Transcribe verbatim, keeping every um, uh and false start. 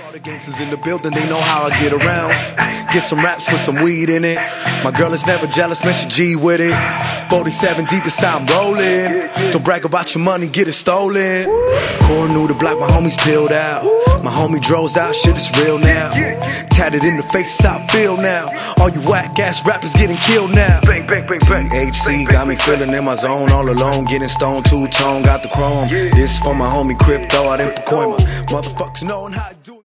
All the gangsters in the building, they know how I get around. Get some raps with some weed in it. My girl is never jealous, man, she G with it. forty-seven deep inside, I'm rolling. Don't brag about your money, get it stolen. Core new to black, my homies peeled out. My homie Dro's out, shit is real now. Tatted in the face, how I feel now. All you whack ass rappers getting killed now. Bang, bang, bang, bang. T H C got me feeling in my zone, all alone, getting stone two tone, got the chrome. This for my homie Crypto out in Pacoima. Motherfuckers knowing how to do it.